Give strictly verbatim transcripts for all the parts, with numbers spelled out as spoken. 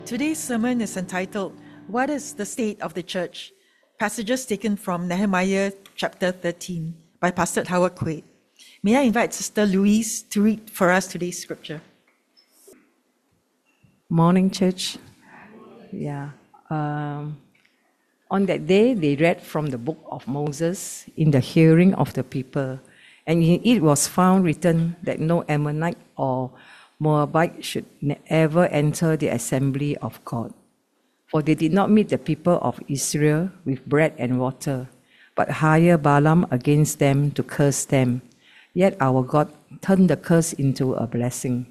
Today's sermon is entitled, What is the State of the Church? Passages taken from Nehemiah chapter thirteen by Pastor Howard Quaid. May I invite Sister Louise to read for us today's scripture. Morning, church. Yeah. Um, on that day, they read from the book of Moses in the hearing of the people. And in it was found written that no Ammonite or Moabite should ever enter the assembly of God. For they did not meet the people of Israel with bread and water, but hired Balaam against them to curse them. Yet our God turned the curse into a blessing.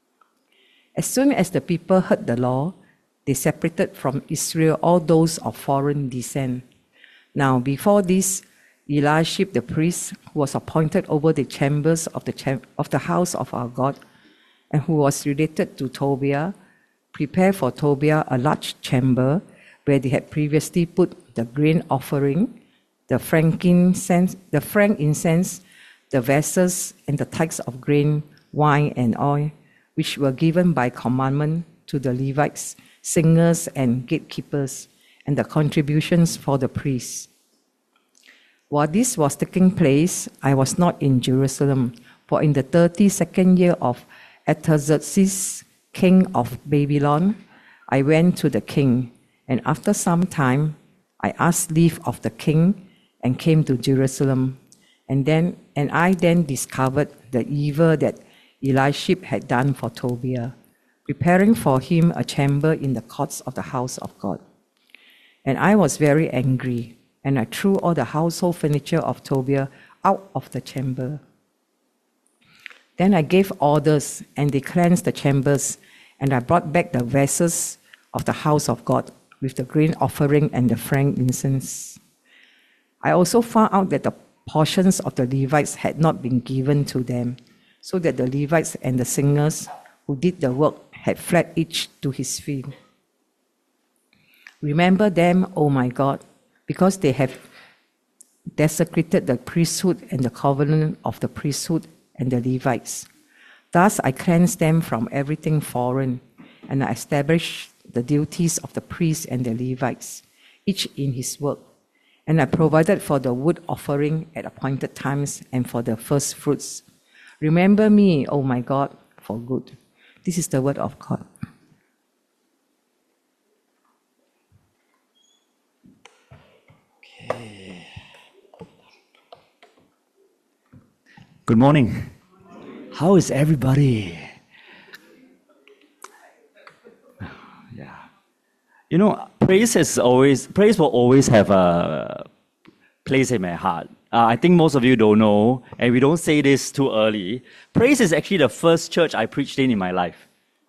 As soon as the people heard the law, they separated from Israel all those of foreign descent. Now before this, Eliashib the priest, who was appointed over the chambers of the, cham- of the house of our God, and who was related to Tobiah, prepared for Tobiah a large chamber where they had previously put the grain offering, the frankincense, the frankincense, the vessels, and the tithes of grain, wine, and oil, which were given by commandment to the Levites, singers, and gatekeepers, and the contributions for the priests. While this was taking place, I was not in Jerusalem, for in the thirty-second year of Artaxerxes, king of Babylon, I went to the king, and after some time, I asked leave of the king and came to Jerusalem. And then, and I then discovered the evil that Eliashib had done for Tobiah, preparing for him a chamber in the courts of the house of God. And I was very angry, and I threw all the household furniture of Tobiah out of the chamber. Then I gave orders, and they cleansed the chambers, and I brought back the vessels of the house of God with the grain offering and the frankincense. I also found out that the portions of the Levites had not been given to them, so that the Levites and the singers who did the work had fled each to his field. Remember them, O my God, because they have desecrated the priesthood and the covenant of the priesthood and the Levites. Thus I cleansed them from everything foreign, and I established the duties of the priests and the Levites, each in his work. And I provided for the wood offering at appointed times and for the first fruits. Remember me, O my God, for good. This is the word of God. Okay. Good morning. How is everybody? Yeah. You know, praise has always praise will always have a place in my heart. Uh, I think most of you don't know, and we don't say this too early. Praise is actually the first church I preached in in my life.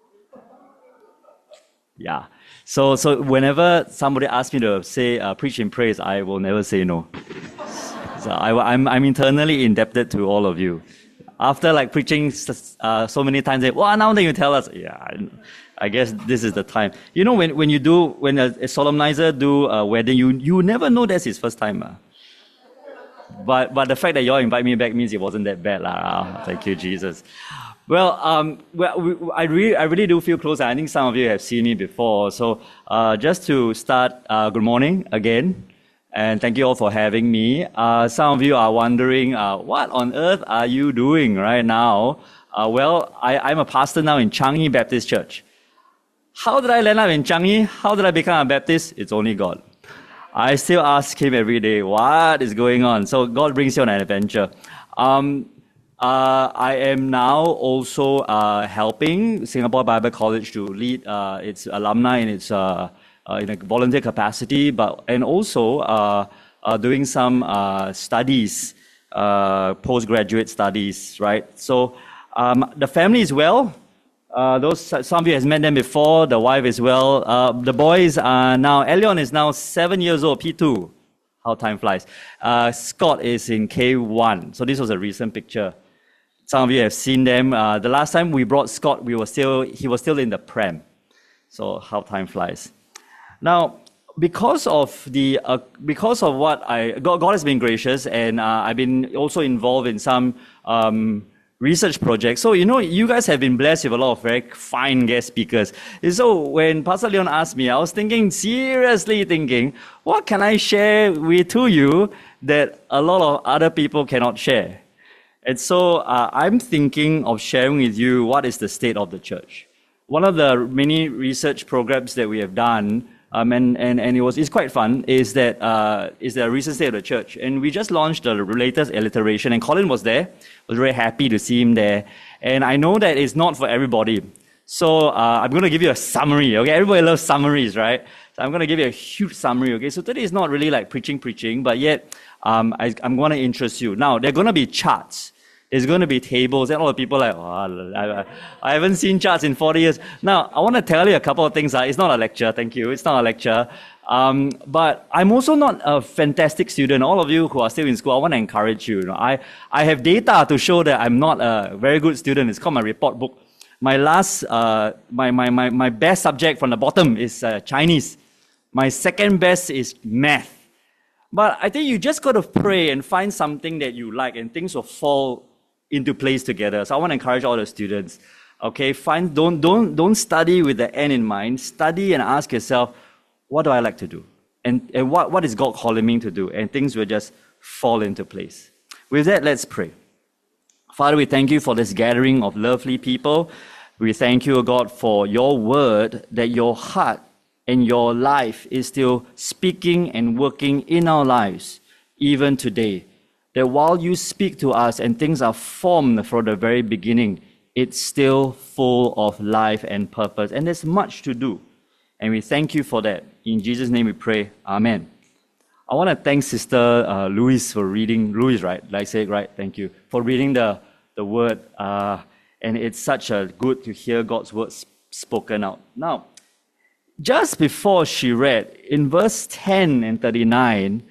Yeah. So, so whenever somebody asks me to say uh, preach in praise, I will never say no. So I, I'm I'm eternally indebted to all of you. After like preaching uh, so many times, they, well, now then you tell us. Yeah, I, I guess this is the time. You know, when when you do when a, a solemnizer do a wedding, you you never know that's his first time. Uh. But but the fact that y'all invite me back means it wasn't that bad, lah. Thank you, Jesus. Well, um, well, we, I really I really do feel close. I think some of you have seen me before. So uh, just to start, uh, good morning again. And thank you all for having me. Uh, some of you are wondering, uh, what on earth are you doing right now? Uh, well, I, I'm a pastor now in Changi Baptist Church. How did I land up in Changi? How did I become a Baptist? It's only God. I still ask him every day, what is going on? So God brings you on an adventure. Um, uh, I am now also uh, helping Singapore Bible College to lead uh, its alumni in its uh, Uh, in a volunteer capacity, but and also uh, uh, doing some uh, studies, uh, postgraduate studies, right? So um, the family is well. Uh, those some of you has met them before. The wife is well. Uh, the boys are now. Elion is now seven years old, P two. How time flies. Uh, Scott is in K one. So this was a recent picture. Some of you have seen them. Uh, the last time we brought Scott, we were still he was still in the pram. So how time flies. Now, because of the uh, because of what I God, God has been gracious, and uh, I've been also involved in some um, research project. So, you know, you guys have been blessed with a lot of very fine guest speakers. And so when Pastor Leon asked me, I was thinking, seriously thinking, what can I share with to you that a lot of other people cannot share? And so uh, I'm thinking of sharing with you what is the state of the church. One of the many research programs that we have done, um, and, and, and it was it's quite fun, is that uh, is the recent state of the church. And we just launched the latest alliteration, and Colin was there. I was very happy to see him there. And I know that it's not for everybody. So uh, I'm going to give you a summary, okay? Everybody loves summaries, right? So I'm going to give you a huge summary, okay? So today is not really like preaching, preaching, but yet um, I, I'm going to interest you. Now, there are going to be charts. There's going to be tables, and all the people are like, oh, I, I haven't seen charts in forty years. Now, I want to tell you a couple of things. It's not a lecture, thank you. It's not a lecture. Um, but I'm also not a fantastic student. All of you who are still in school, I want to encourage you. You know, I, I have data to show that I'm not a very good student. It's called my report book. My last, uh, my, my, my, my best subject from the bottom is uh, Chinese. My second best is math. But I think you just got to pray and find something that you like, and things will fall into place together. So I want to encourage all the students. Okay, find don't don't don't study with the end in mind. Study and ask yourself, what do I like to do? And, and what, what is God calling me to do? And things will just fall into place. With that, let's pray. Father, we thank you for this gathering of lovely people. We thank you, God, for your word, that your heart and your life is still speaking and working in our lives, even today. That while you speak to us and things are formed from the very beginning, it's still full of life and purpose. And there's much to do. And we thank you for that. In Jesus' name we pray. Amen. I want to thank Sister uh, Louise for reading, Louise, right? Did I say it right? Thank you. For reading the, the word. Uh, and it's such a good to hear God's word spoken out. Now, just before she read, in verse ten and thirty-nine,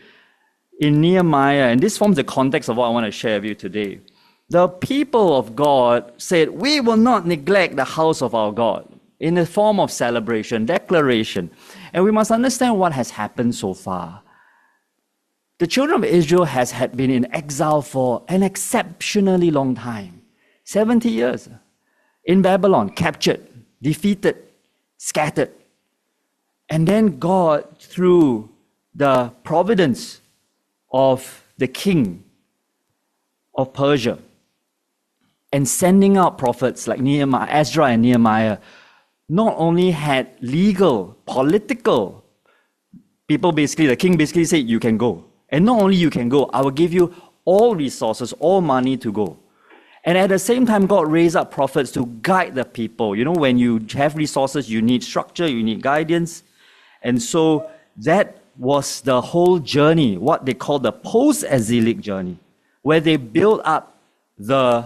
in Nehemiah, and this forms the context of what I want to share with you today, the people of God said, we will not neglect the house of our God, in the form of celebration, declaration. And we must understand what has happened so far. The children of Israel has had been in exile for an exceptionally long time. seventy years. In Babylon, captured, defeated, scattered. And then God, through the providence of the king of Persia, and sending out prophets like Nehemiah, Ezra and Nehemiah, not only had legal, political, people basically, the king basically said, you can go. And not only you can go, I will give you all resources, all money to go. And at the same time, God raised up prophets to guide the people. You know, when you have resources, you need structure, you need guidance. And so that was the whole journey, what they call the post-exilic journey, where they built up the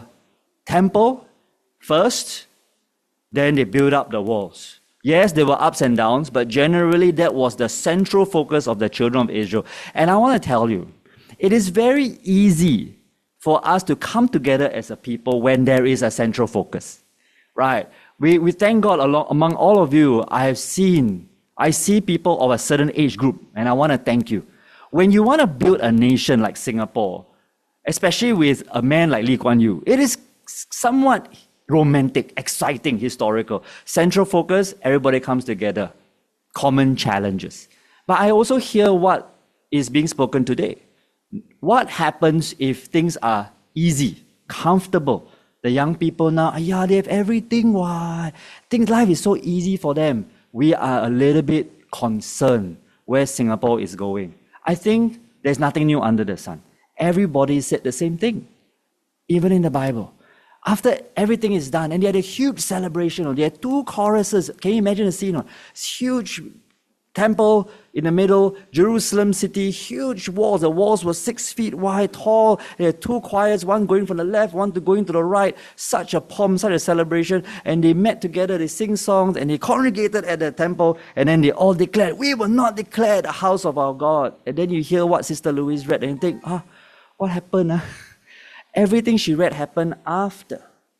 temple first, then they built up the walls. Yes, there were ups and downs, but generally that was the central focus of the children of Israel. And I want to tell you, it is very easy for us to come together as a people when there is a central focus, right? We, we thank God along, among all of you, I have seen I see people of a certain age group, and I want to thank you. When you want to build a nation like Singapore, especially with a man like Lee Kuan Yew, it is somewhat romantic, exciting, historical. Central focus, everybody comes together. Common challenges. But I also hear what is being spoken today. What happens if things are easy, comfortable? The young people now, yeah, they have everything. Why? Think life is so easy for them. We are a little bit concerned where Singapore is going. I think there's nothing new under the sun. Everybody said the same thing, even in the Bible. After everything is done, and they had a huge celebration, they had two choruses. Can you imagine the scene? It's huge temple in the middle, Jerusalem city, huge walls. The walls were six feet wide, tall. There had two choirs, one going from the left, one to going to the right. Such a pomp, such a celebration. And they met together, they sing songs, and they congregated at the temple, and then they all declared, we will not declare the house of our God. And then you hear what Sister Louise read, and you think, ah, what happened? Huh? Everything she read happened after.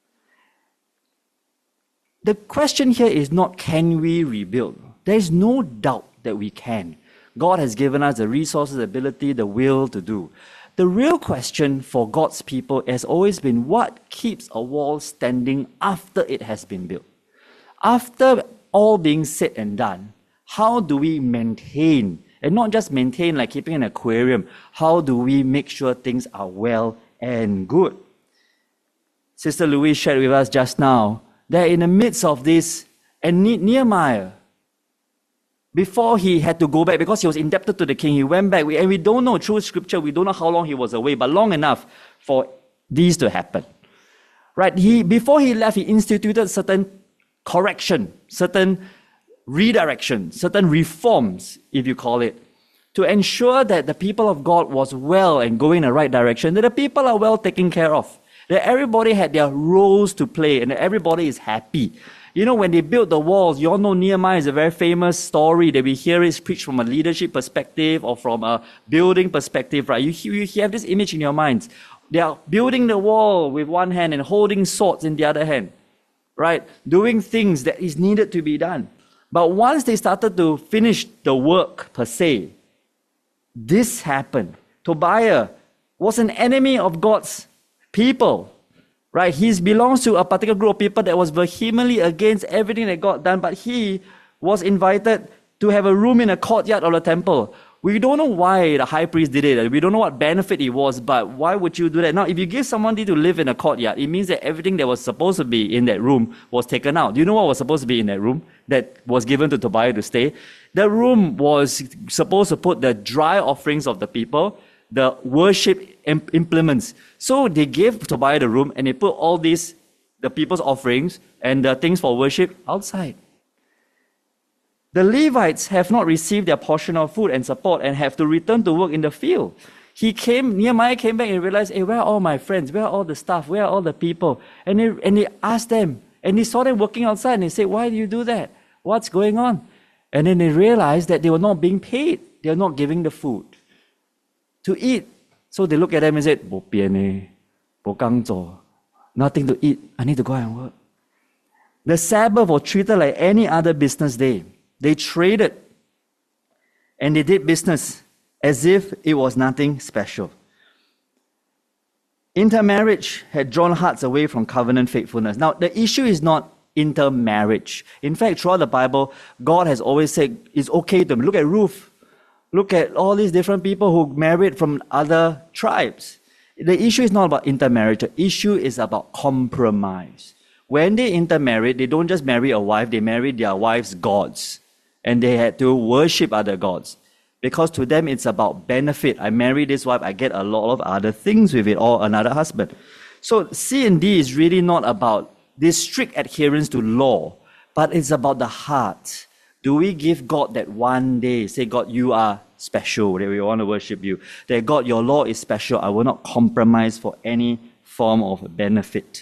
The question here is not, can we rebuild? There is no doubt that we can. God has given us the resources, the ability, the will to do. the real question for God's people has always been, what keeps a wall standing after it has been built? After all being said and done, how do we maintain, and not just maintain like keeping an aquarium, how do we make sure things are well and good? Sister Louise shared with us just now that in the midst of this, and Nehemiah, before he had to go back, because he was indebted to the king, he went back, and we don't know through scripture, we don't know how long he was away, but long enough for these to happen. Right? He, before he left, he instituted certain correction, certain redirection, certain reforms, if you call it, to ensure that the people of God was well and going in the right direction, that the people are well taken care of, that everybody had their roles to play, and that everybody is happy. You know, when they built the walls, you all know Nehemiah is a very famous story that we hear is preached from a leadership perspective or from a building perspective, right? You, you have this image in your minds. They are building the wall with one hand and holding swords in the other hand, right? Doing things that is needed to be done. But once they started to finish the work per se, this happened. Tobiah was an enemy of God's people, right? He belongs to a particular group of people that was vehemently against everything that God done, but he was invited to have a room in a courtyard of the temple. We don't know why the high priest did it. We don't know what benefit it was, but why would you do that? Now, if you give somebody to live in a courtyard, it means that everything that was supposed to be in that room was taken out. Do you know what was supposed to be in that room that was given to Tobiah to stay? The room was supposed to put the dry offerings of the people, the worship implements. So they gave Tobiah the room and they put all these, the people's offerings and the things for worship outside. The Levites have not received their portion of food and support and have to return to work in the field. He came, Nehemiah came back and realized, hey, where are all my friends? Where are all the staff? Where are all the people? And they, and they asked them, and they saw them working outside and they said, why do you do that? What's going on? And then they realized that they were not being paid. They were not giving the food to eat. So they looked at them and said, Bo pian eh, bo gang zo, nothing to eat. I need to go and work. The Sabbath was treated like any other business day. They traded and they did business as if it was nothing special. Intermarriage had drawn hearts away from covenant faithfulness. Now, the issue is not intermarriage. In fact, throughout the Bible, God has always said it's okay to look at Ruth. Look at all these different people who married from other tribes. The issue is not about intermarriage. The issue is about compromise. When they intermarried, they don't just marry a wife, they married their wife's gods. And they had to worship other gods. Because to them, it's about benefit. I marry this wife, I get a lot of other things with it, or another husband. So C and D is really not about this strict adherence to law, but it's about the heart. Do we give God that one day, say, God, you are special, that we want to worship you. That God, your law is special. I will not compromise for any form of benefit.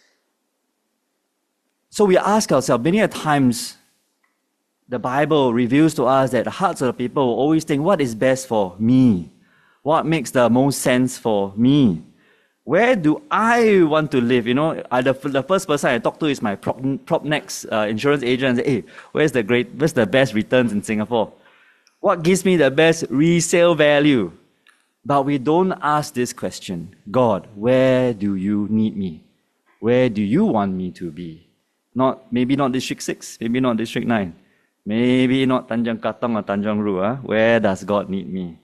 So we ask ourselves, many a times, the Bible reveals to us that the hearts of the people will always think, what is best for me? What makes the most sense for me? Where do I want to live? You know, I, the, the first person I talk to is my prop, PropNex uh, insurance agent and say, hey, where's the great, where's the best returns in Singapore? What gives me the best resale value? But we don't ask this question, God, where do you need me? Where do you want me to be? Not, maybe not District six, maybe not District nine. Maybe not Tanjong Katong or Tanjong Ru. Huh? Where does God need me?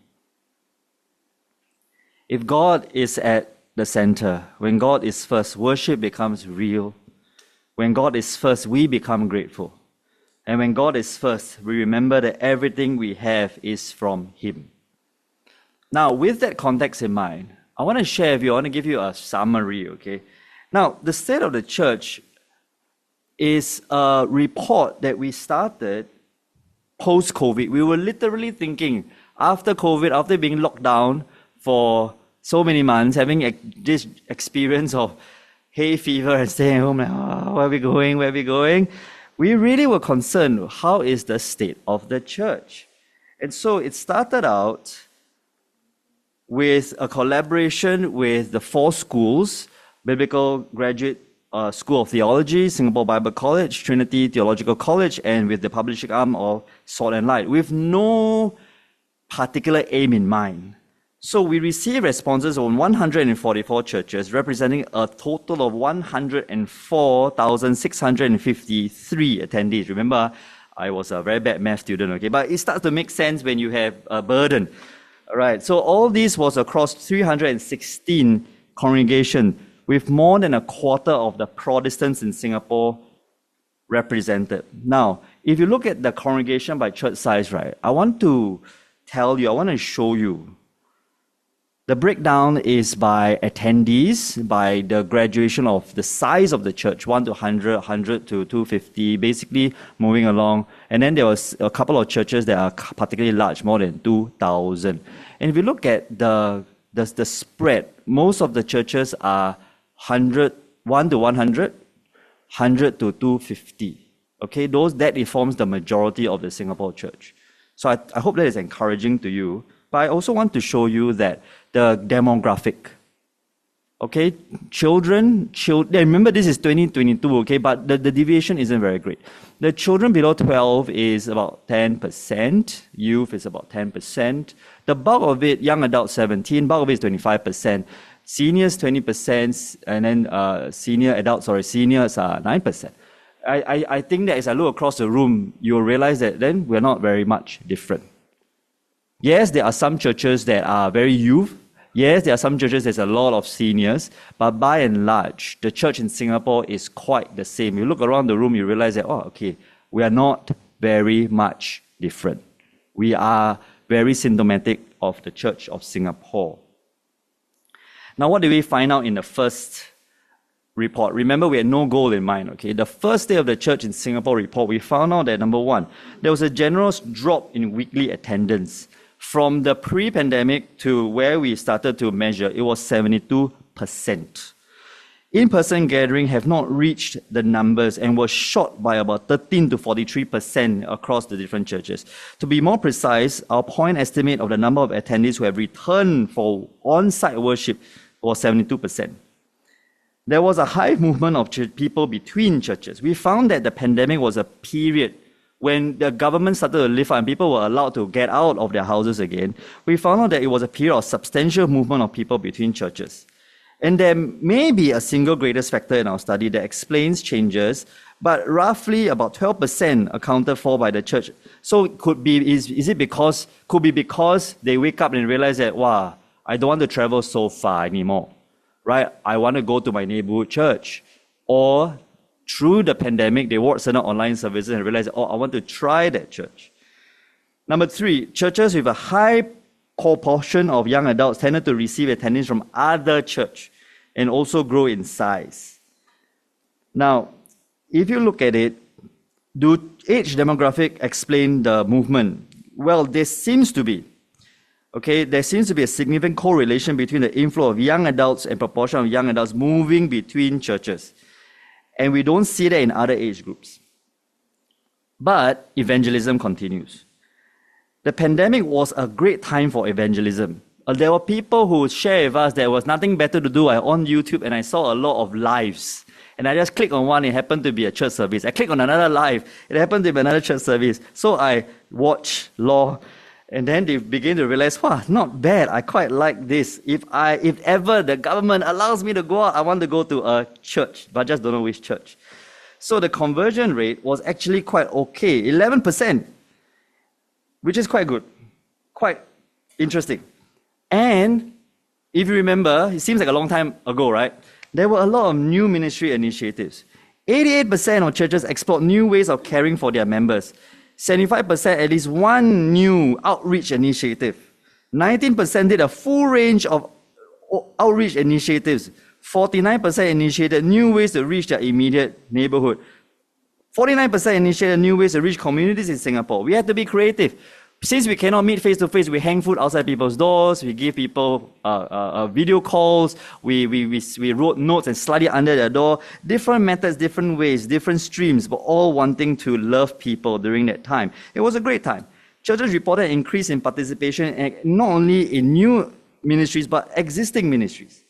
If God is at the center, when God is first, worship becomes real. When God is first, we become grateful. And when God is first, we remember that everything we have is from Him. Now, with that context in mind, I want to share with you, I want to give you a summary, okay? Now, the state of the church is a report that we started post-COVID. We were literally thinking, after COVID, after being locked down for so many months, having this experience of hay fever and staying home, like, oh, where are we going, where are we going? We really were concerned, how is the state of the church? And so it started out with a collaboration with the four schools, Biblical Graduate Uh, School of Theology, Singapore Bible College, Trinity Theological College, and with the publishing arm of Salt and Light, with no particular aim in mind, So we received responses on one hundred forty-four churches, representing a total of one hundred four thousand six hundred fifty-three attendees. Remember, I was a very bad math student, okay? But it starts to make sense when you have a burden. All right, so all this was across three hundred sixteen congregations, with more than a quarter of the Protestants in Singapore represented. Now, if you look at the congregation by church size, right, I want to tell you, I want to show you. The breakdown is by attendees, by the graduation of the size of the church, one to one hundred, one hundred to two hundred fifty, basically moving along. And then there was a couple of churches that are particularly large, more than two thousand. And if you look at the, the, the spread, most of the churches are one hundred, one to one hundred, one hundred to two hundred fifty. Okay, those, that forms the majority of the Singapore church. So I, I hope that is encouraging to you. But I also want to show you that the demographic, okay, children, children, remember this is twenty twenty-two, okay, but the, the deviation isn't very great. The children below twelve is about ten percent, youth is about ten percent, the bulk of it, young adults seventeen, bulk of it is twenty-five percent, seniors twenty percent, and then uh, senior adults, sorry, seniors are nine percent. I, I, I think that as I look across the room, you'll realize that then we're not very much different. Yes, there are some churches that are very youth. Yes, there are some churches there's a lot of seniors. But by and large, the church in Singapore is quite the same. You look around the room, you realize that, oh, okay, we are not very much different. We are very symptomatic of the Church of Singapore. Now, what did we find out in the first report? Remember, we had no goal in mind, okay? The first day of the Church in Singapore report, we found out that, number one, there was a general drop in weekly attendance. From the pre-pandemic to where we started to measure, it was seventy-two percent. In-person gatherings have not reached the numbers and were short by about thirteen to forty-three percent across the different churches. To be more precise, our point estimate of the number of attendees who have returned for on-site worship was seventy-two percent. There was a high movement of people between churches. We found that the pandemic was a period when the government started to lift up and people were allowed to get out of their houses again. We found out that it was a period of substantial movement of people between churches. And there may be a single greatest factor in our study that explains changes, but roughly about twelve percent accounted for by the church. So it could be, is, is it because, could be because they wake up and realize that, wow, I don't want to travel so far anymore, right? I want to go to my neighborhood church. Or through the pandemic, they watched certain online services and realized, oh, I want to try that church. Number three, churches with a high proportion of young adults tended to receive attendance from other churches and also grow in size. Now, if you look at it, do age demographic explain the movement? Well, there seems to be. Okay, there seems to be a significant correlation between the inflow of young adults and proportion of young adults moving between churches. And we don't see that in other age groups. But evangelism continues. The pandemic was a great time for evangelism. Uh, there were people who shared with us there was nothing better to do. I on YouTube and I saw a lot of lives. And I just clicked on one, it happened to be a church service. I clicked on another live, it happened to be another church service. So I watched Law. And then they begin to realize, wow, not bad. I quite like this. If I, if ever the government allows me to go out, I want to go to a church, but I just don't know which church. So the conversion rate was actually quite okay, eleven percent, which is quite good, quite interesting. And if you remember, it seems like a long time ago, right? There were a lot of new ministry initiatives. eighty-eight percent of churches explored new ways of caring for their members. seventy-five percent at least one new outreach initiative. nineteen percent did a full range of outreach initiatives. forty-nine percent initiated new ways to reach their immediate neighborhood. forty-nine percent initiated new ways to reach communities in Singapore. We had to be creative. Since we cannot meet face-to-face, we hang food outside people's doors, we give people uh, uh, uh, video calls, we, we, we, we wrote notes and slide it under their door. Different methods, different ways, different streams, but all wanting to love people during that time. It was a great time. Churches reported an increase in participation not only in new ministries, but existing ministries.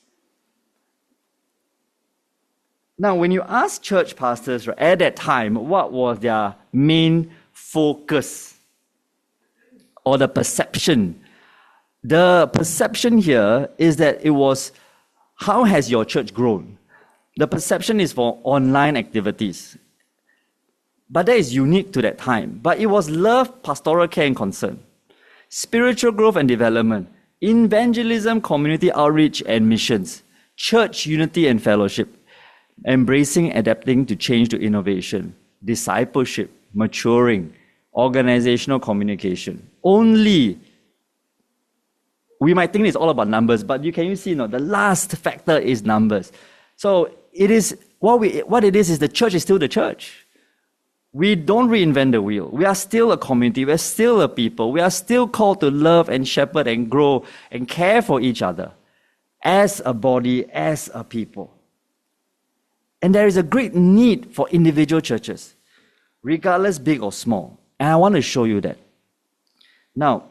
Now, when you ask church pastors right, at that time, what was their main focus or the perception? The perception here is that it was, how has your church grown? The perception is for online activities. But that is unique to that time. But it was love, pastoral care and concern, spiritual growth and development, evangelism, community outreach and missions, church unity and fellowship, embracing, adapting to change to innovation, discipleship, maturing, organizational communication. Only, we might think it's all about numbers, but you can you see, no, the last factor is numbers. So it is, what, we, what it is, is the church is still the church. We don't reinvent the wheel. We are still a community. We are still a people. We are still called to love and shepherd and grow and care for each other as a body, as a people. And there is a great need for individual churches, regardless big or small. And I want to show you that. Now,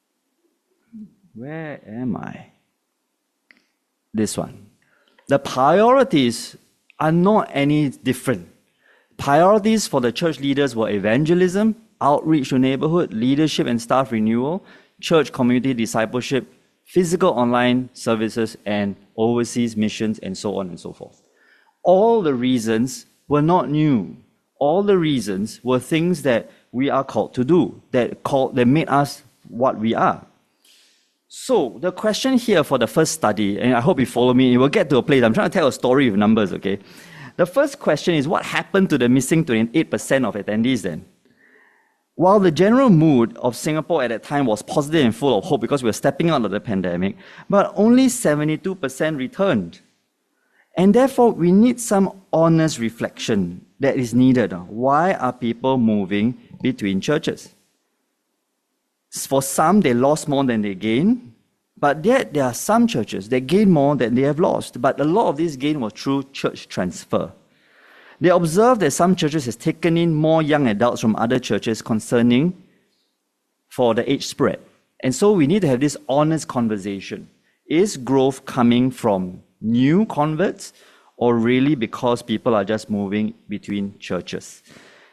where am I? This one. The priorities are not any different. Priorities for the church leaders were evangelism, outreach to neighborhood, leadership and staff renewal, church community discipleship, physical online services, and overseas missions, and so on and so forth. All the reasons were not new. All the reasons were things that we are called to do, that, called, that made us what we are. So the question here for the first study, and I hope you follow me, we'll get to a place. I'm trying to tell a story with numbers, okay? The first question is, what happened to the missing twenty-eight percent of attendees then? While the general mood of Singapore at that time was positive and full of hope because we were stepping out of the pandemic, but only seventy-two percent returned. And therefore, we need some honest reflection that is needed. Why are people moving between churches? For some, they lost more than they gained, but yet there are some churches that gain more than they have lost. But a lot of this gain was through church transfer. They observed that some churches has taken in more young adults from other churches concerning for the age spread. And so we need to have this honest conversation. Is growth coming from new converts or really because people are just moving between churches?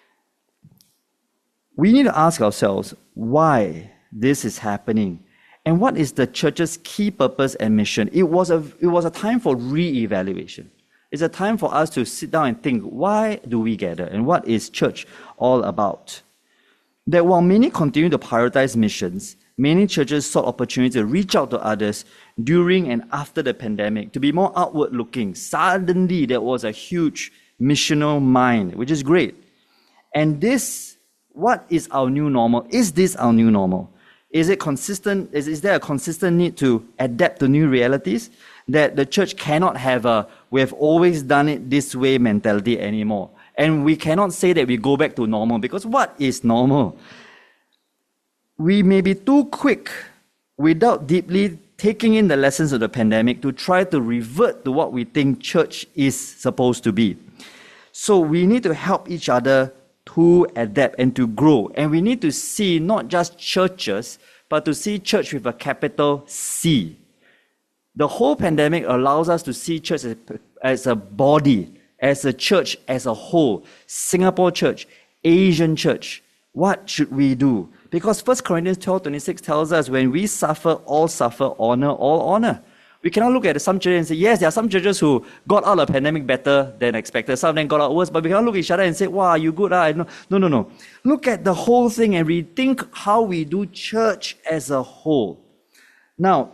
We need to ask ourselves why this is happening and what is the church's key purpose and mission. It was a, it was a time for re-evaluation. It's a time for us to sit down and think, why do we gather and what is church all about? That while many continue to prioritize missions, many churches sought opportunity to reach out to others during and after the pandemic to be more outward looking. Suddenly, there was a huge missional mind, which is great. And this, what is our new normal? Is this our new normal? Is it consistent? Is, is there a consistent need to adapt to new realities? That the church cannot have a, we have always done it this way mentality anymore. And we cannot say that we go back to normal, because what is normal? We may be too quick without deeply taking in the lessons of the pandemic to try to revert to what we think church is supposed to be. So we need to help each other to adapt and to grow. And we need to see not just churches, but to see church with a capital C. The whole pandemic allows us to see church as, as a body, as a church as a whole. Singapore church, Asian church. What should we do? Because First Corinthians twelve twenty-six tells us when we suffer, all suffer, honor, all honor. We cannot look at some churches and say, yes, there are some churches who got out of the pandemic better than expected. Some of them got out worse, but we cannot look at each other and say, wow, you good? Ah? No, no, no, no. Look at the whole thing and rethink how we do church as a whole. Now,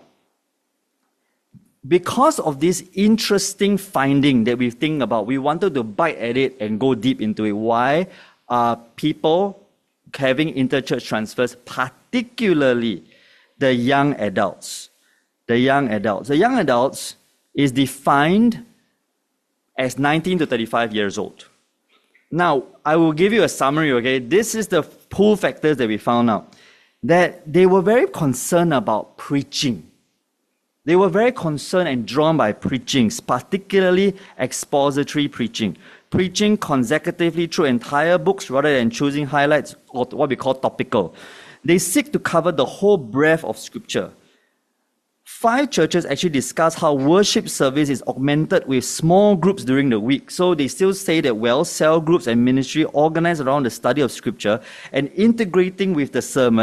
because of this interesting finding that we think about, we wanted to bite at it and go deep into it. Why are people having interchurch transfers, particularly the young adults? The young adults. The young adults is defined as nineteen to thirty-five years old. Now, I will give you a summary, okay? This is the pull factors that we found out. That they were very concerned about preaching. They were very concerned and drawn by preaching, particularly expository preaching. Preaching consecutively through entire books rather than choosing highlights or what we call topical. They seek to cover the whole breadth of Scripture. Five churches actually discuss how worship service is augmented with small groups during the week. So they still say that, well, cell groups and ministry organized around the study of Scripture and integrating with the sermon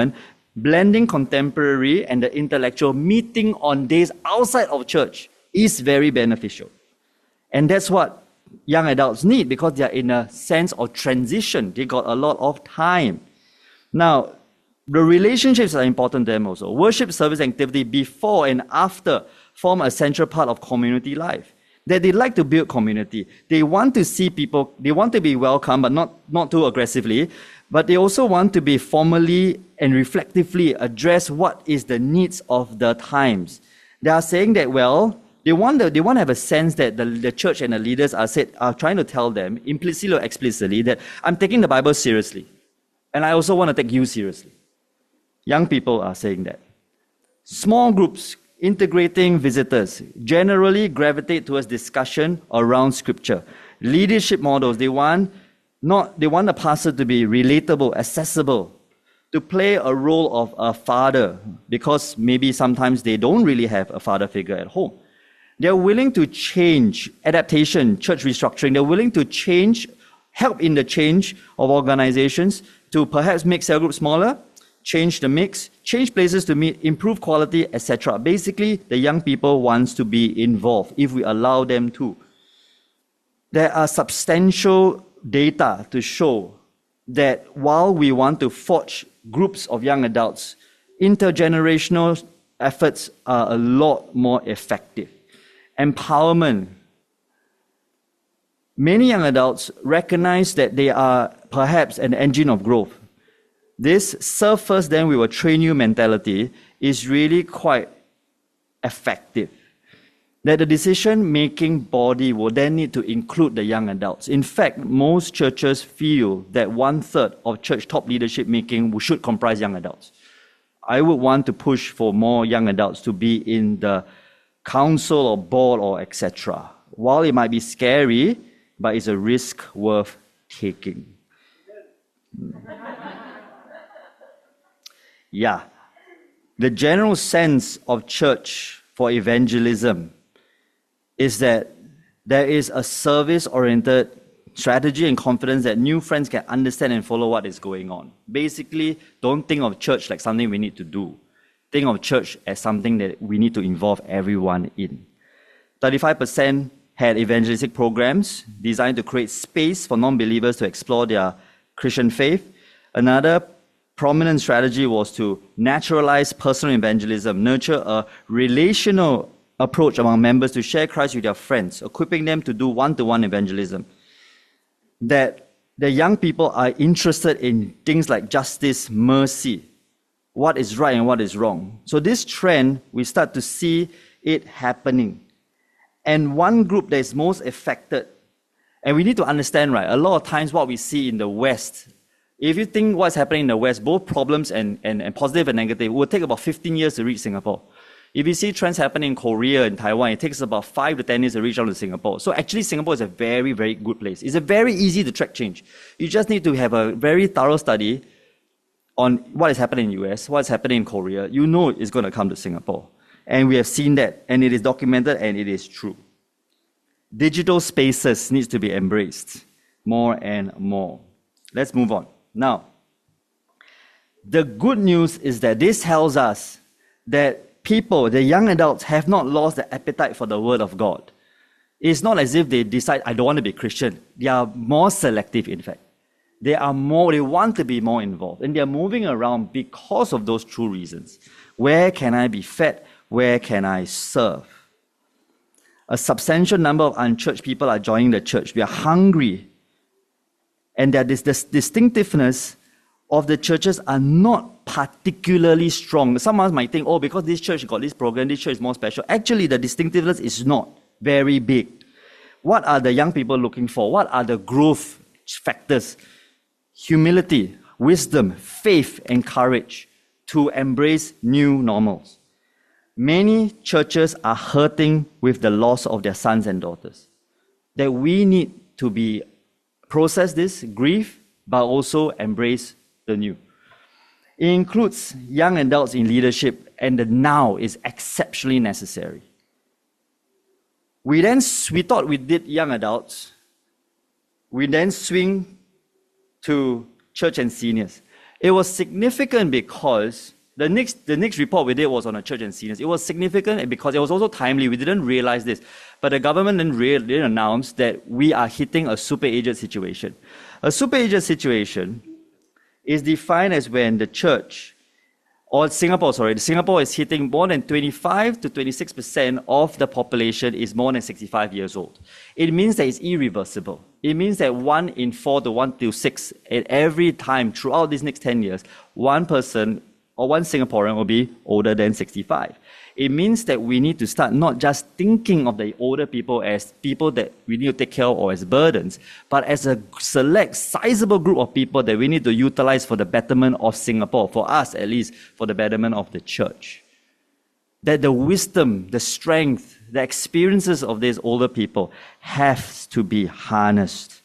blending contemporary and the intellectual, meeting on days outside of church is very beneficial. And that's what young adults need because they are in a sense of transition. They got a lot of time. Now, the relationships are important to them also. Worship, service, activity before and after form a central part of community life. That they like to build community. They want to see people, they want to be welcome, but not, not too aggressively. But they also want to be formally and reflectively address what is the needs of the times. They are saying that, well, they want to, they want to have a sense that the, the church and the leaders are, said, are trying to tell them, implicitly or explicitly, that I'm taking the Bible seriously. And I also want to take you seriously. Young people are saying that. Small groups integrating visitors generally gravitate towards discussion around scripture. Leadership models, they want not they want the pastor to be relatable, accessible, to play a role of a father, because maybe sometimes they don't really have a father figure at home. They're willing to change, adaptation, church restructuring. They're willing to change, help in the change of organizations to perhaps make cell groups smaller, change the mix, change places to meet, improve quality, et cetera. Basically, the young people wants to be involved if we allow them to. There are substantial data to show that while we want to forge groups of young adults, intergenerational efforts are a lot more effective. Empowerment. Many young adults recognize that they are perhaps an engine of growth. This serve first, then we will train you mentality is really quite effective. That the decision-making body will then need to include the young adults. In fact, most churches feel that one-third of church top leadership making should comprise young adults. I would want to push for more young adults to be in the council or board or et cetera. While it might be scary, but it's a risk worth taking. Yeah, the general sense of church for evangelism is that there is a service-oriented strategy and confidence that new friends can understand and follow what is going on. Basically, don't think of church like something we need to do. Think of church as something that we need to involve everyone in. thirty-five percent had evangelistic programs designed to create space for non-believers to explore their Christian faith. Another prominent strategy was to naturalize personal evangelism, nurture a relational approach among members to share Christ with their friends, equipping them to do one-to-one evangelism. That the young people are interested in things like justice, mercy, what is right and what is wrong. So this trend, we start to see it happening. And one group that is most affected, and we need to understand, right, a lot of times what we see in the West, if you think what's happening in the West, both problems and, and, and positive and negative, it will take about fifteen years to reach Singapore. If you see trends happening in Korea and Taiwan, it takes about five to ten years to reach out to Singapore. So actually, Singapore is a very, very good place. It's a very easy to track change. You just need to have a very thorough study on what is happening in the U S, what's happening in Korea. You know it's going to come to Singapore. And we have seen that, and it is documented, and it is true. Digital spaces needs to be embraced more and more. Let's move on. Now, the good news is that this tells us that people, the young adults, have not lost the appetite for the Word of God. It's not as if they decide, I don't want to be Christian. They are more selective, in fact. They are more, they want to be more involved. And they are moving around because of those true reasons. Where can I be fed? Where can I serve? A substantial number of unchurched people are joining the church. We are hungry. And that this, this distinctiveness of the churches are not particularly strong. Someone might think, oh, because this church got this program, this church is more special. Actually, the distinctiveness is not very big. What are the young people looking for? What are the growth factors? Humility, wisdom, faith, and courage to embrace new normals. Many churches are hurting with the loss of their sons and daughters. That we need to be process this, grieve, but also embrace the new. It includes young adults in leadership, and the now is exceptionally necessary. We then, we thought we did young adults. We then swing to church and seniors. It was significant because The next, the next report we did was on the church and seniors. It was significant because it was also timely. We didn't realize this. But the government then re- didn't announce that we are hitting a super aged situation. A super aged situation is defined as when the church, or Singapore, sorry, Singapore is hitting more than twenty-five to twenty-six percent of the population is more than sixty-five years old. It means that it's irreversible. It means that one in four to one to six, at every time throughout these next ten years, one person or one Singaporean will be older than sixty-five. It means that we need to start not just thinking of the older people as people that we need to take care of or as burdens, but as a select, sizable group of people that we need to utilize for the betterment of Singapore, for us at least, for the betterment of the church. That the wisdom, the strength, the experiences of these older people have to be harnessed.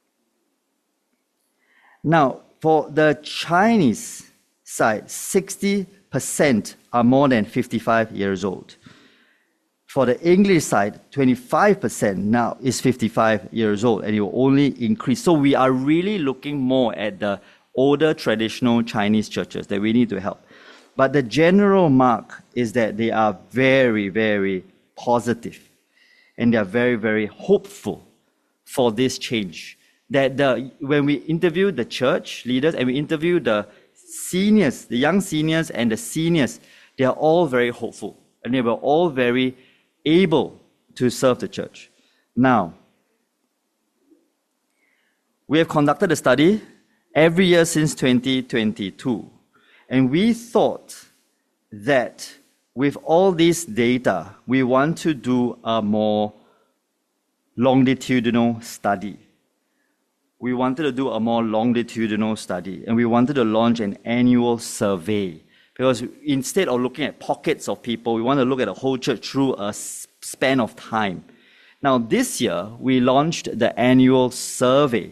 Now, for the Chinese side, sixty percent are more than fifty-five years old. For the English side, twenty-five percent now is fifty-five years old, and it will only increase. So we are really looking more at the older traditional Chinese churches that we need to help. But the general mark is that they are very, very positive, and they are very, very hopeful for this change. That the, when we interview the church leaders and we interview the seniors, the young seniors and the seniors, they are all very hopeful, and they were all very able to serve the church. Now, we have conducted a study every year since twenty twenty-two, and we thought that with all this data, we want to do a more longitudinal study. We wanted to do a more longitudinal study, and we wanted to launch an annual survey. Because instead of looking at pockets of people, we want to look at the whole church through a span of time. Now, this year, we launched the annual survey.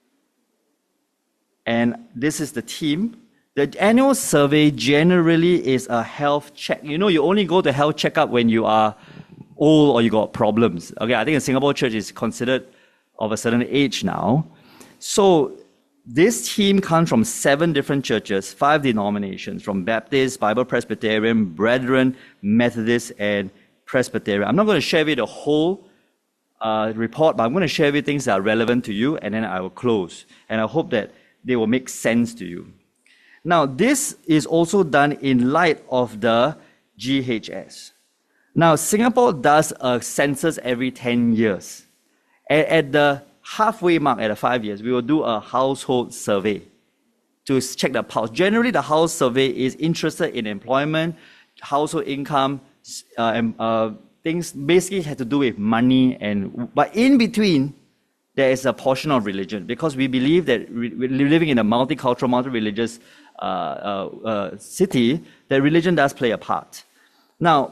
And this is the theme. The annual survey generally is a health check. You know, you only go to health checkup when you are old or you got problems. Okay, I think the Singapore church is considered of a certain age now. So this team comes from seven different churches, five denominations, from Baptist, Bible Presbyterian, Brethren, Methodist, and Presbyterian. I'm not going to share with you the whole uh, report, but I'm going to share with you things that are relevant to you, and then I will close. And I hope that they will make sense to you. Now, this is also done in light of the G H S. Now, Singapore does a census every ten years. At, at the halfway mark, at the five years, we will do a household survey to check the pulse. Generally, the house survey is interested in employment, household income, uh, and uh, things basically have to do with money. And but in between, there is a portion of religion, because we believe that re- we're living in a multicultural, multi-religious uh, uh, uh, city, that religion does play a part. Now,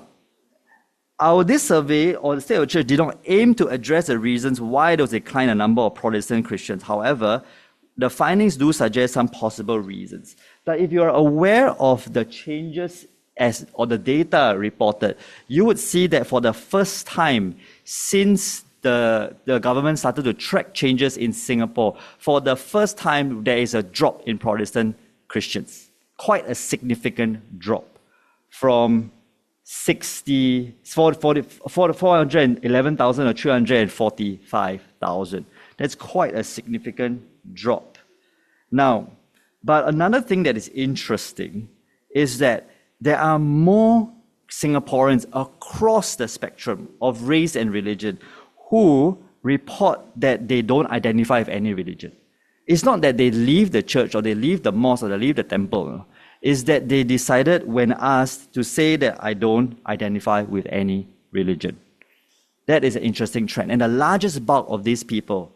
Our this survey, or the State of the Church, did not aim to address the reasons why there was a decline in the number of Protestant Christians. However, the findings do suggest some possible reasons. But if you are aware of the changes as or the data reported, you would see that for the first time since the, the government started to track changes in Singapore, for the first time there is a drop in Protestant Christians. Quite a significant drop from sixty, forty, four hundred eleven thousand or three hundred forty-five thousand. That's quite a significant drop. Now, but another thing that is interesting is that there are more Singaporeans across the spectrum of race and religion who report that they don't identify with any religion. It's not that they leave the church or they leave the mosque or they leave the temple. No? Is that they decided when asked to say that I don't identify with any religion. That is an interesting trend. And the largest bulk of these people,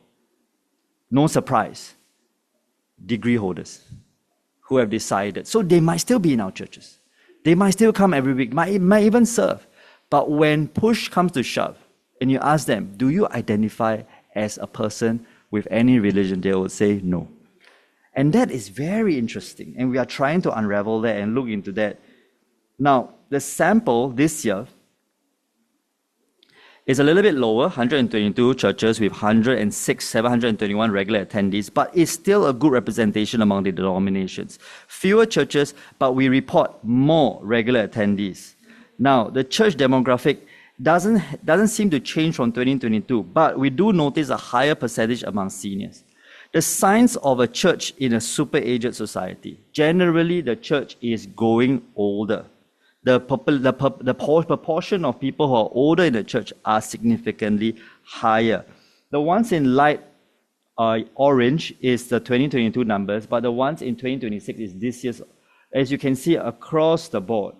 no surprise, degree holders who have decided. So they might still be in our churches. They might still come every week, might, might even serve. But when push comes to shove, and you ask them, do you identify as a person with any religion? They will say no. And that is very interesting, and we are trying to unravel that and look into that. Now, the sample this year is a little bit lower, one hundred twenty-two churches with one hundred six, seven hundred twenty-one regular attendees, but it's still a good representation among the denominations. Fewer churches, but we report more regular attendees. Now, the church demographic doesn't, doesn't seem to change from twenty twenty-two, but we do notice a higher percentage among seniors. The signs of a church in a super-aged society. Generally, the church is growing older. The, the, the proportion of people who are older in the church are significantly higher. The ones in light uh, orange is the twenty twenty-two numbers, but the ones in twenty twenty-six is this year's. As you can see across the board,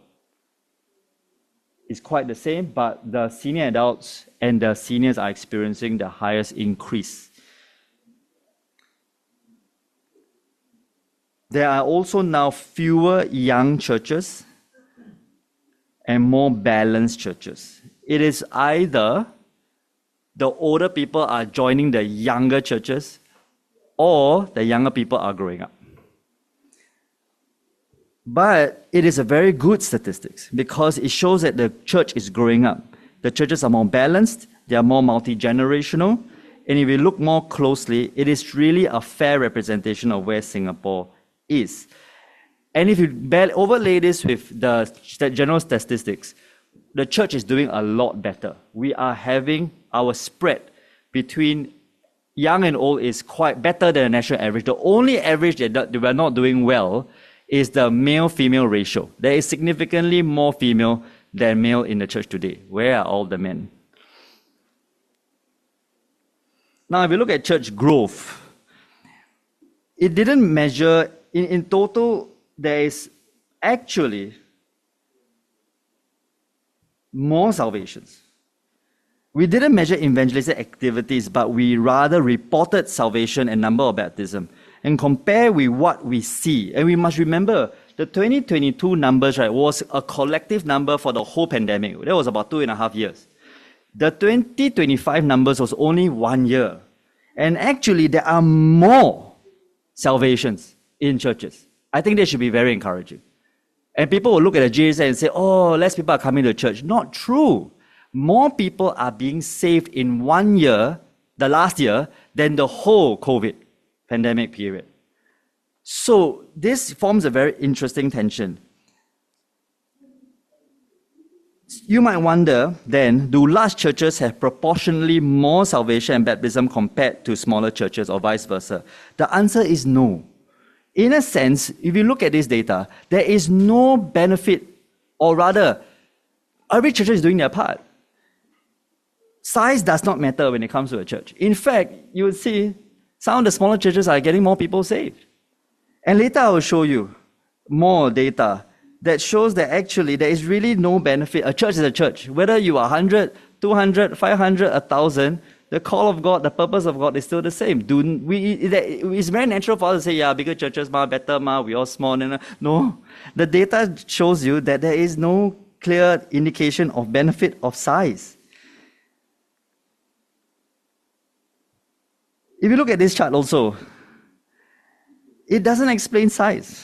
it's quite the same, but the senior adults and the seniors are experiencing the highest increase. There are also now fewer young churches and more balanced churches. It is either the older people are joining the younger churches or the younger people are growing up. But it is a very good statistics because it shows that the church is growing up. The churches are more balanced, they are more multi-generational, and if you look more closely, it is really a fair representation of where Singapore is. And if you overlay this with the general statistics, the church is doing a lot better. We are having our spread between young and old is quite better than the national average. The only average that we are not doing well is the male-female ratio. There is significantly more female than male in the church today. Where are all the men? Now, if you look at church growth, it didn't measure, in, in total, there is actually more salvations. We didn't measure evangelistic activities, but we rather reported salvation and number of baptism and compare with what we see. And we must remember, the twenty twenty-two numbers, right, was a collective number for the whole pandemic. That was about two and a half years. The twenty twenty-five numbers was only one year. And actually, there are more salvations in churches. I think they should be very encouraging. And people will look at the G S A and say, oh, less people are coming to church. Not true. More people are being saved in one year, the last year, than the whole COVID pandemic period. So this forms a very interesting tension. You might wonder then, do large churches have proportionally more salvation and baptism compared to smaller churches or vice versa? The answer is no. In a sense, if you look at this data, there is no benefit, or rather, every church is doing their part. Size does not matter when it comes to a church. In fact, you will see some of the smaller churches are getting more people saved. And later I will show you more data that shows that actually there is really no benefit. A church is a church. Whether you are one hundred, two hundred, five hundred, one thousand, the call of God, the purpose of God is still the same. Do we? It's very natural for us to say, yeah, bigger churches, ma, better, ma, we all small. No. The data shows you that there is no clear indication of benefit of size. If you look at this chart also, it doesn't explain size.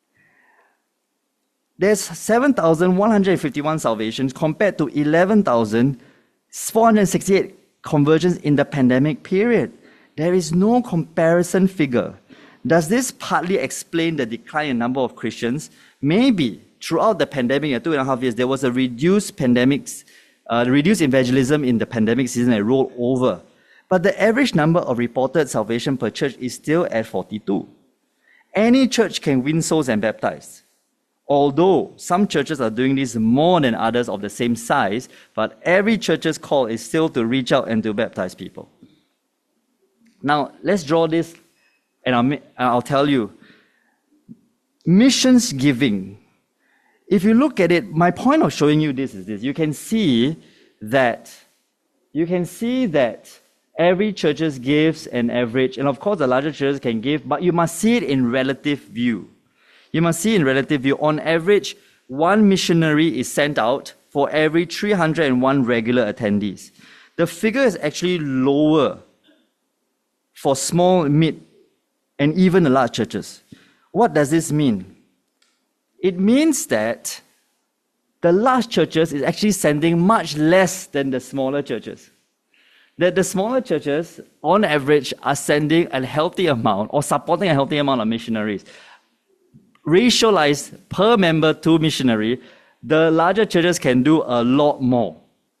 There's seven thousand one hundred fifty-one salvations compared to eleven thousand four hundred sixty-eight conversions in the pandemic period. There is no comparison figure. Does this partly explain the decline in number of Christians? Maybe. Throughout the pandemic, two and a half years, there was a reduced pandemics, uh, reduced evangelism in the pandemic season that rolled over. But the average number of reported salvation per church is still at forty-two. Any church can win souls and baptize. Although some churches are doing this more than others of the same size, but every church's call is still to reach out and to baptize people. Now, let's draw this, and I'll, I'll tell you. Missions giving. If you look at it, my point of showing you this is this. You can see that, you can see that every church gives an average, and of course the larger churches can give, but you must see it in relative view. You must see in relative view, on average, one missionary is sent out for every three hundred one regular attendees. The figure is actually lower for small, mid, and even the large churches. What does this mean? It means that the large churches is actually sending much less than the smaller churches. That the smaller churches, on average, are sending a healthy amount or supporting a healthy amount of missionaries. Racialized per member to missionary, the larger churches can do a lot more.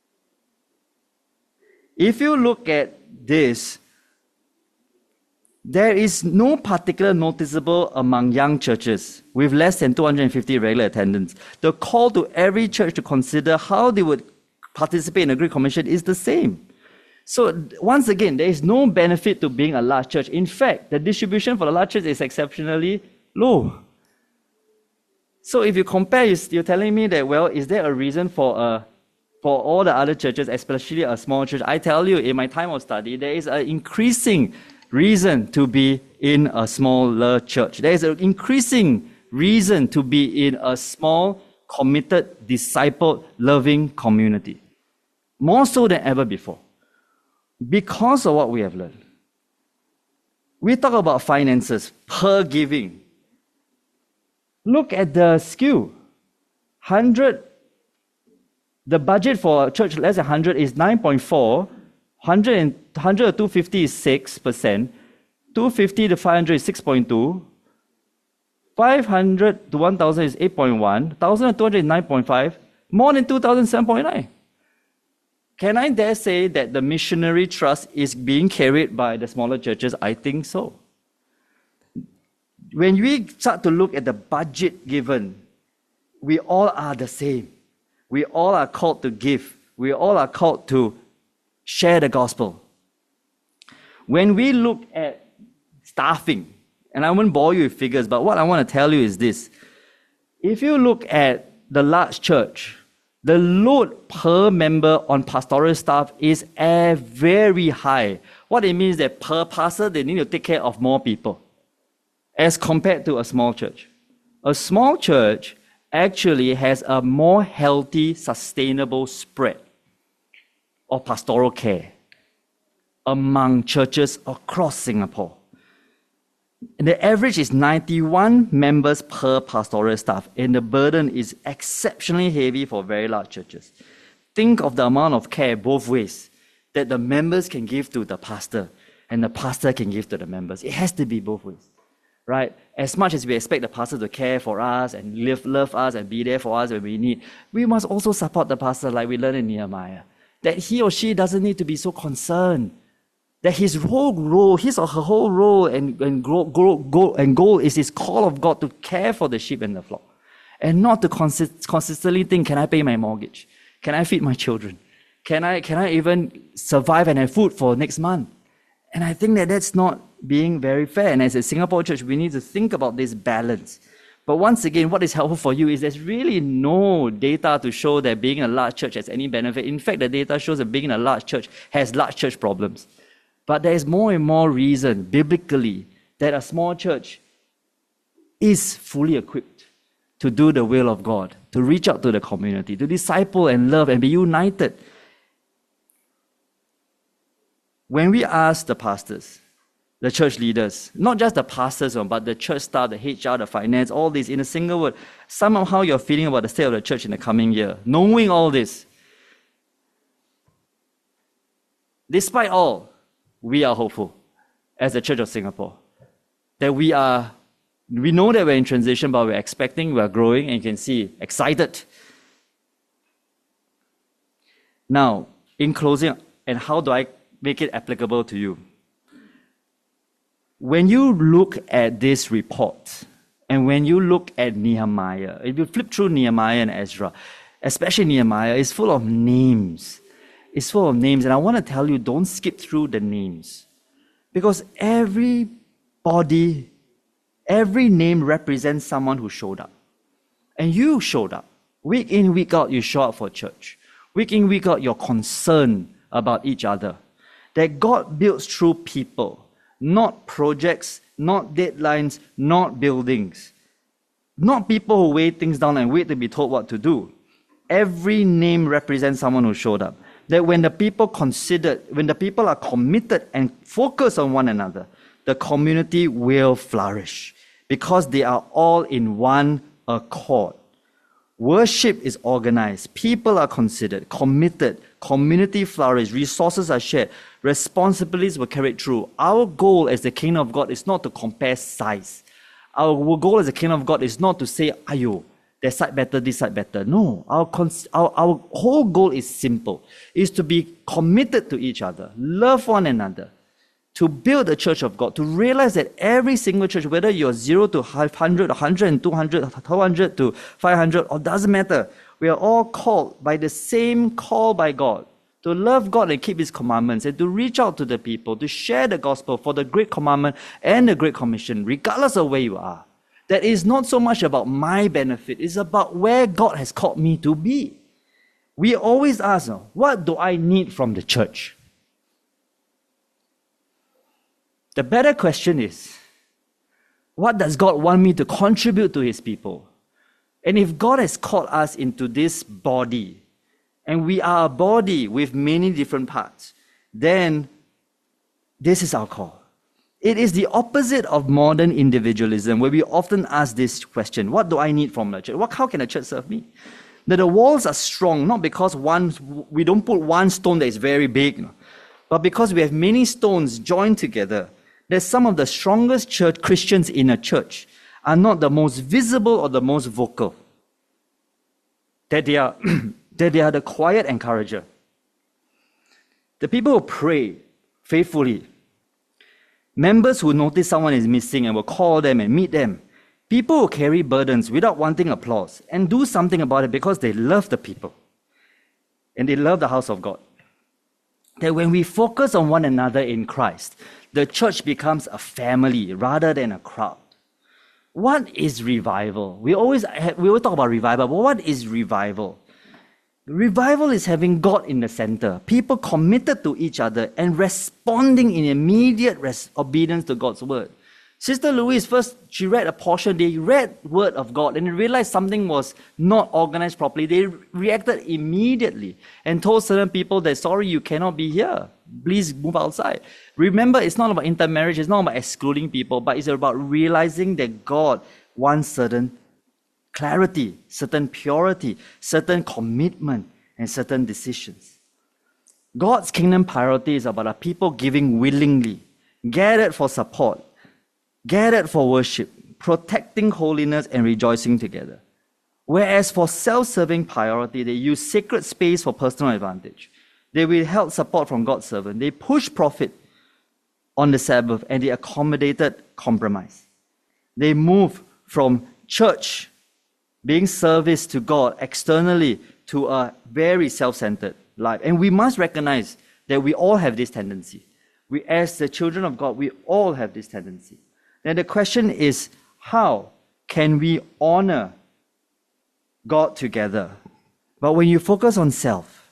If you look at this, there is no particular noticeable among young churches with less than two hundred fifty regular attendance. The call to every church to consider how they would participate in the Great Commission is the same. So once again, there is no benefit to being a large church. In fact, the distribution for the large church is exceptionally low. So if you compare, you're telling me that, well, is there a reason for a for all the other churches, especially a small church? I tell you, in my time of study, there is an increasing reason to be in a smaller church. There is an increasing reason to be in a small, committed, disciple, loving community. More so than ever before. Because of what we have learned. We talk about finances per giving. Look at the skew. one hundred, the budget for a church less than one hundred is nine point four. one hundred, and, one hundred to two hundred fifty is six percent. two hundred fifty to five hundred is six point two. five hundred to one thousand is eight point one. one thousand to two hundred is nine point five. More than two thousand, seven point nine. Can I dare say that the missionary trust is being carried by the smaller churches? I think so. When we start to look at the budget given, we all are the same. We all are called to give. We all are called to share the gospel. When we look at staffing, and I won't bore you with figures, but what I want to tell you is this. If you look at the large church, the load per member on pastoral staff is uh, very high. What it means is that per pastor, they need to take care of more people as compared to a small church. A small church actually has a more healthy, sustainable spread of pastoral care among churches across Singapore. The average is ninety-one members per pastoral staff, and the burden is exceptionally heavy for very large churches. Think of the amount of care both ways that the members can give to the pastor and the pastor can give to the members. It has to be both ways, right? As much as we expect the pastor to care for us and live, love us and be there for us when we need, we must also support the pastor like we learn in Nehemiah, that he or she doesn't need to be so concerned that his whole role, his or her whole role and, and, grow, grow, go, and goal is this call of God to care for the sheep and the flock. And not to consist, consistently think, can I pay my mortgage? Can I feed my children? Can I, can I even survive and have food for next month? And I think that that's not being very fair. And as a Singapore church, we need to think about this balance. But once again, what is helpful for you is there's really no data to show that being a large church has any benefit. In fact, the data shows that being a large church has large church problems. But there is more and more reason, biblically, that a small church is fully equipped to do the will of God, to reach out to the community, to disciple and love and be united. When we ask the pastors, the church leaders, not just the pastors, but the church staff, the H R, the finance, all this in a single word, somehow you're feeling about the state of the church in the coming year. Knowing all this, despite all, we are hopeful as the Church of Singapore that we are, we know that we're in transition, but we're expecting, we're growing, and you can see, excited. Now, in closing, and how do I make it applicable to you? When you look at this report, and when you look at Nehemiah, if you flip through Nehemiah and Ezra, especially Nehemiah, it's full of names. It's full of names, and I want to tell you, don't skip through the names. Because everybody, every name represents someone who showed up. And you showed up. Week in, week out, you show up for church. Week in, week out, you're concerned about each other. That God builds through people, not projects, not deadlines, not buildings. Not people who weigh things down and wait to be told what to do. Every name represents someone who showed up. That when the people considered, when the people are committed and focused on one another, the community will flourish because they are all in one accord. Worship is organized. People are considered, committed. Community flourishes. Resources are shared. Responsibilities were carried through. Our goal as the kingdom of God is not to compare size. Our goal as the kingdom of God is not to say, ayo, that side better, this side better. No, our, cons- our, our whole goal is simple. Is to be committed to each other, love one another, to build the church of God, to realize that every single church, whether you're zero to five hundred, one hundred, two hundred, two hundred to five hundred, or doesn't matter, we are all called by the same call by God to love God and keep His commandments, and to reach out to the people, to share the gospel for the Great Commandment and the Great Commission, regardless of where you are. That is not so much about my benefit, it's about where God has called me to be. We always ask, what do I need from the church? The better question is, what does God want me to contribute to His people? And if God has called us into this body, and we are a body with many different parts, then this is our call. It is the opposite of modern individualism, where we often ask this question, what do I need from the church? What, how can the church serve me? That the walls are strong, not because one, we don't put one stone that is very big, but because we have many stones joined together. That some of the strongest church Christians in a church are not the most visible or the most vocal. That they are, that they are the quiet encourager. The people who pray faithfully. Members who notice someone is missing and will call them and meet them. People who carry burdens without wanting applause and do something about it because they love the people. And they love the house of God. That when we focus on one another in Christ, the church becomes a family rather than a crowd. What is revival? We always, we always talk about revival, but what is revival? Revival is having God in the center, people committed to each other and responding in immediate res- obedience to God's word. Sister Louise, first, she read a portion, they read word of God and they realized something was not organized properly. They reacted immediately and told certain people that, sorry, you cannot be here. Please move outside. Remember, it's not about intermarriage, it's not about excluding people, but it's about realizing that God wants certain clarity, certain purity, certain commitment, and certain decisions. God's kingdom priority is about a people giving willingly, gathered for support, gathered for worship, protecting holiness and rejoicing together. Whereas for self-serving priority, they use sacred space for personal advantage. They withheld support from God's servant. They pushed profit on the Sabbath and they accommodated compromise. They moved from church being service to God externally to a very self-centered life. And we must recognize that we all have this tendency. We, as the children of God, we all have this tendency. Then the question is, how can we honor God together? But when you focus on self,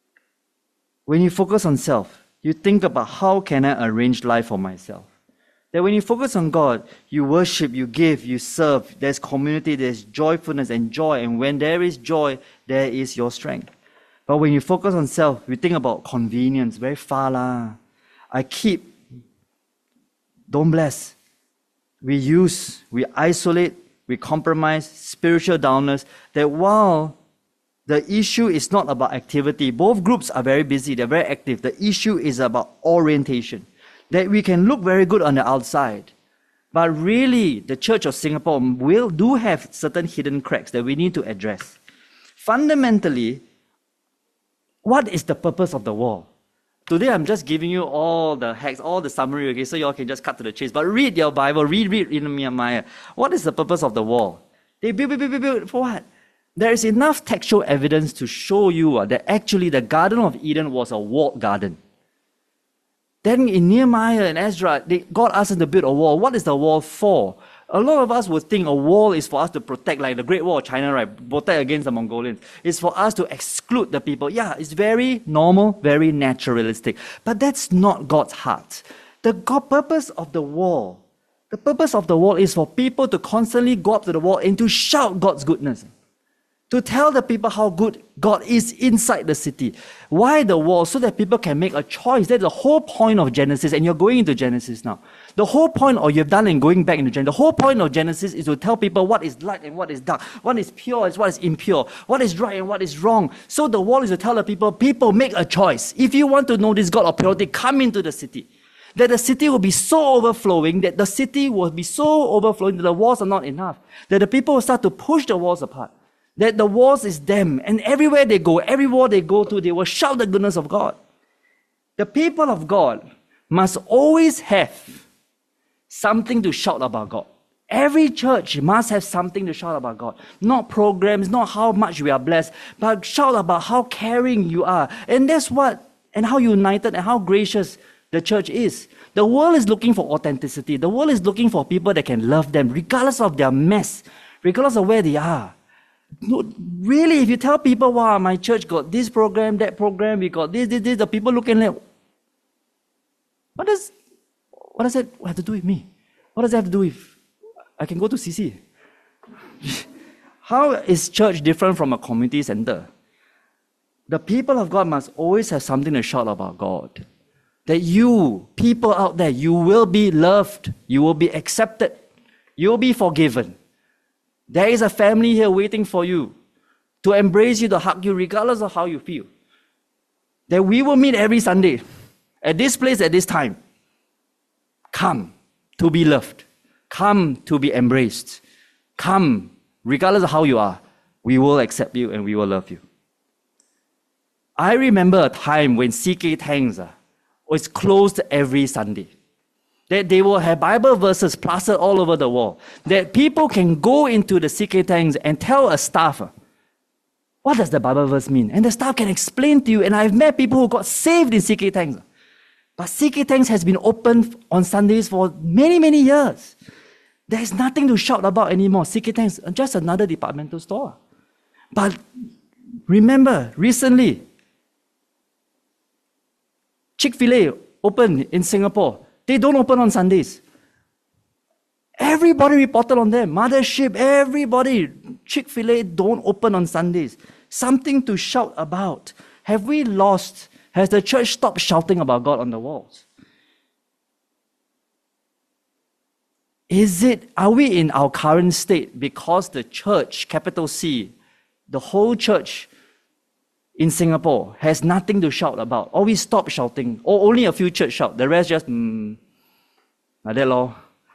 when you focus on self, you think about how can I arrange life for myself. That when you focus on God, you worship, you give, you serve. There's community, there's joyfulness and joy. And when there is joy, there is your strength. But when you focus on self, you think about convenience, very far lah. I keep, don't bless. We use, we isolate, we compromise, spiritual downers. That while the issue is not about activity, both groups are very busy, they're very active. The issue is about orientation. That we can look very good on the outside, but really the Church of Singapore will do have certain hidden cracks that we need to address. Fundamentally, what is the purpose of the wall? Today I'm just giving you all the hacks, all the summary, okay, so you all can just cut to the chase. But read your Bible, read, read in Nehemiah. What is the purpose of the wall? They build, build, build, build, for what? There is enough textual evidence to show you uh, that actually the Garden of Eden was a walled garden. Then in Nehemiah and Ezra, they, God asked them to build a wall. What is the wall for? A lot of us would think a wall is for us to protect, like the Great Wall of China, right? Protect against the Mongolians. It's for us to exclude the people. Yeah, it's very normal, very naturalistic. But that's not God's heart. The God purpose of the wall, the purpose of the wall is for people to constantly go up to the wall and to shout God's goodness. To tell the people how good God is inside the city. Why the wall? So that people can make a choice. That's the whole point of Genesis. And you're going into Genesis now. The whole point of you've done in going back into Genesis, the whole point of Genesis is to tell people what is light and what is dark, what is pure and what is impure, what is right and what is wrong. So the wall is to tell the people, people make a choice. If you want to know this God of purity, come into the city. That the city will be so overflowing, that the city will be so overflowing that the walls are not enough. That the people will start to push the walls apart. That the walls is them. And everywhere they go, every wall they go to, they will shout the goodness of God. The people of God must always have something to shout about God. Every church must have something to shout about God. Not programs, not how much we are blessed, but shout about how caring you are. And that's what, and how united and how gracious the church is. The world is looking for authenticity. The world is looking for people that can love them, regardless of their mess, regardless of where they are. No, really, if you tell people, wow, my church got this program, that program, we got this, this, this, the people looking like, what does, what does that have to do with me? What does that have to do with, I can go to C C. How is church different from a community center? The people of God must always have something to shout about God. That you, people out there, you will be loved, you will be accepted, you will be forgiven. There is a family here waiting for you to embrace you, to hug you, regardless of how you feel. That we will meet every Sunday at this place at this time. Come to be loved. Come to be embraced. Come, regardless of how you are, we will accept you and we will love you. I remember a time when C K Tangs uh, was closed every Sunday. That they will have Bible verses plastered all over the wall. That people can go into the C K Tangs and tell a staff, what does the Bible verse mean? And the staff can explain to you. And I've met people who got saved in C K Tangs. But C K Tangs has been open on Sundays for many, many years. There's nothing to shout about anymore. C K Tangs is just another departmental store. But remember, recently, Chick-fil-A opened in Singapore. They don't open on Sundays. Everybody reported on them. Mothership, everybody. Chick-fil-A don't open on Sundays. Something to shout about. Have we lost? Has the church stopped shouting about God on the walls? Is it, are we in our current state because the church, capital C, the whole church in Singapore has nothing to shout about, or we stop shouting, or only a few church shout, the rest just, mm, like that lor.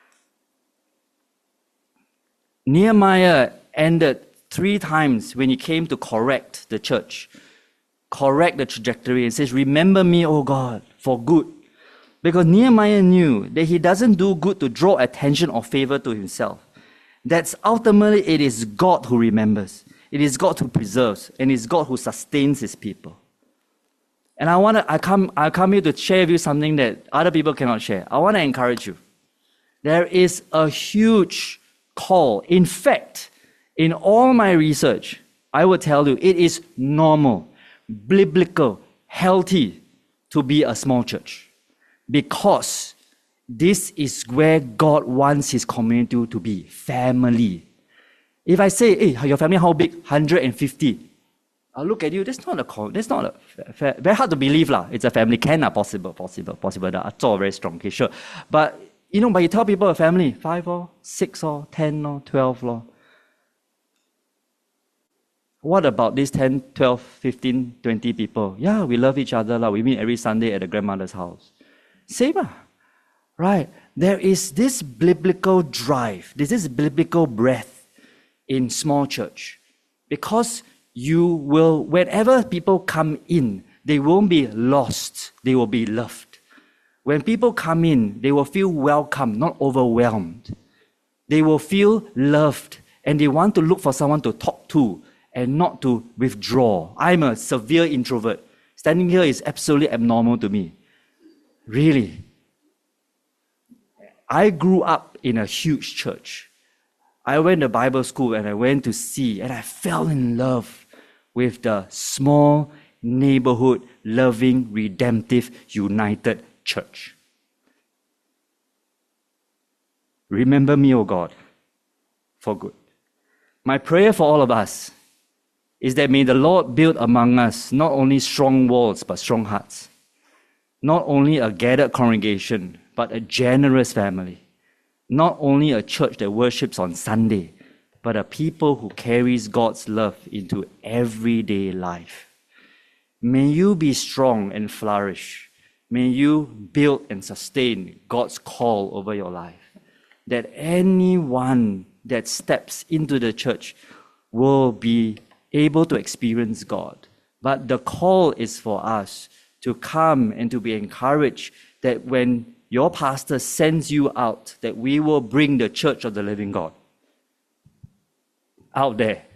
Nehemiah ended three times when he came to correct the church, correct the trajectory, and says, remember me, O God, for good. Because Nehemiah knew that he doesn't do good to draw attention or favor to himself. That's ultimately, it is God who remembers. It is God who preserves, and it's God who sustains his people. And I want to, I come, I come here to share with you something that other people cannot share. I want to encourage you. There is a huge call. In fact, in all my research, I will tell you, it is normal, biblical, healthy to be a small church. Because this is where God wants his community to be, family. If I say, hey, your family how big? one hundred fifty. I'll look at you, that's not a, that's not a, fair, very hard to believe lah. It's a family, can ah, possible, possible, possible. That's all very strong, okay, sure. But, you know, but you tell people a family, five or, six or, ten or, twelve or. What about these ten, twelve, fifteen, twenty people? Yeah, we love each other lah. We meet every Sunday at the grandmother's house. Same ah. Right. There is this biblical drive, this is biblical breath in small church, because you will, whenever people come in, they won't be lost, they will be loved. When people come in, they will feel welcome, not overwhelmed. They will feel loved, and they want to look for someone to talk to and not to withdraw. I'm a severe introvert. Standing here is absolutely abnormal to me. Really. I grew up in a huge church. I went to Bible school and I went to see, and I fell in love with the small, neighborhood, loving, redemptive, united church. Remember me, O God, for good. My prayer for all of us is that may the Lord build among us not only strong walls, but strong hearts. Not only a gathered congregation, but a generous family. Not only a church that worships on Sunday, but a people who carries God's love into everyday life. May you be strong and flourish. May you build and sustain God's call over your life. That anyone that steps into the church will be able to experience God. But the call is for us to come and to be encouraged that when your pastor sends you out, that we will bring the church of the living God out there